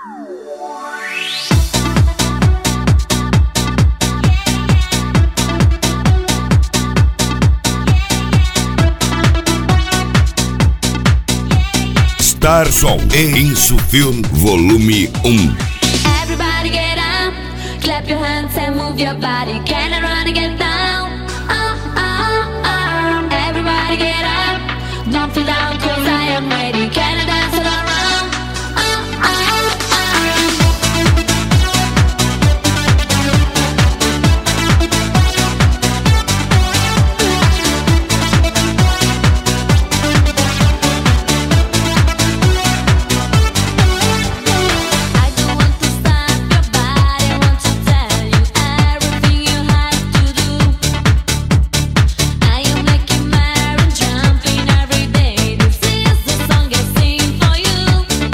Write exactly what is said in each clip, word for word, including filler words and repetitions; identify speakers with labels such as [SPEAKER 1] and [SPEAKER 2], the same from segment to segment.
[SPEAKER 1] Star Som e Insufilm Volume um.
[SPEAKER 2] Everybody get up, clap your hands and move your body. Can I run and get down? Oh, oh, oh. Everybody get up, don't feel down cause I am ready. Can I dance all around? Oh, oh, oh. I don't want to stop your body, I want to tell you everything you have to do. I am making merry, jumping every day. This is the song I sing for you.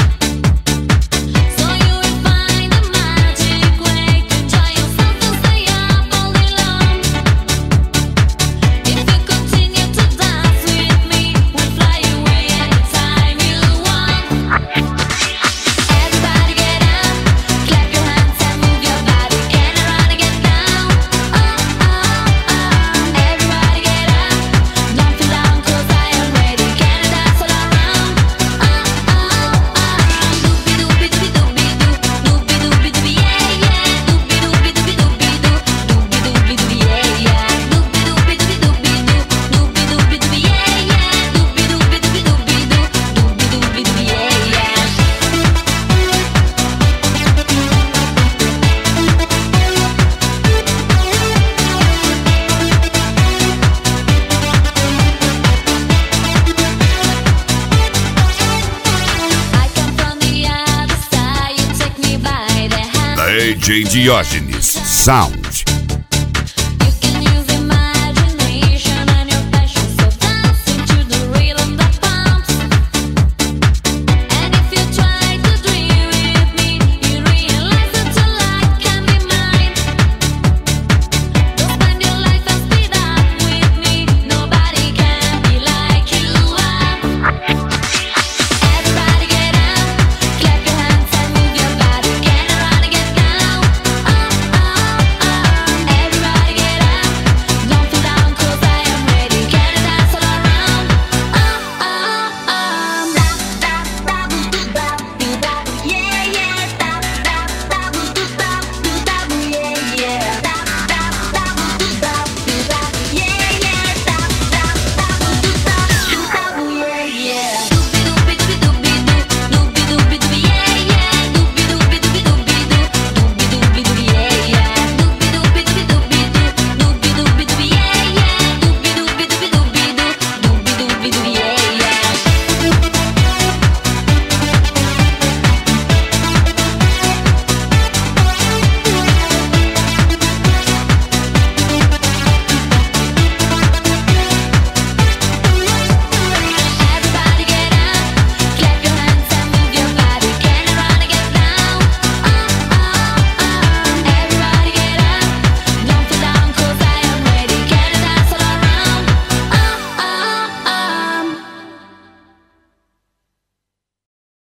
[SPEAKER 2] So you will find a magic way to enjoy yourself and stay up all day long. If you continue to dance with me, we'll fly away anytime you want. Everybody get up, clap your hands and move your body. Can I run and get down? Oh, oh, oh. Everybody get up, don't feel down cause I am ready. Can I dance all around? Oh, oh, oh. Doobie doobie doobie doobie doo, doobie doobie doobie yeah yeah. Doobie doobie doobie doobie doo, doobie doobie doobie yeah yeah. Doobie doobie doobie doobie doo, doobie doobie doobie yeah yeah. Doobie doobie doobie doobie doo, doobie doobie doobie yeah yeah. I come from the other side, you take me by the hand.
[SPEAKER 1] D J Diógenes Sound.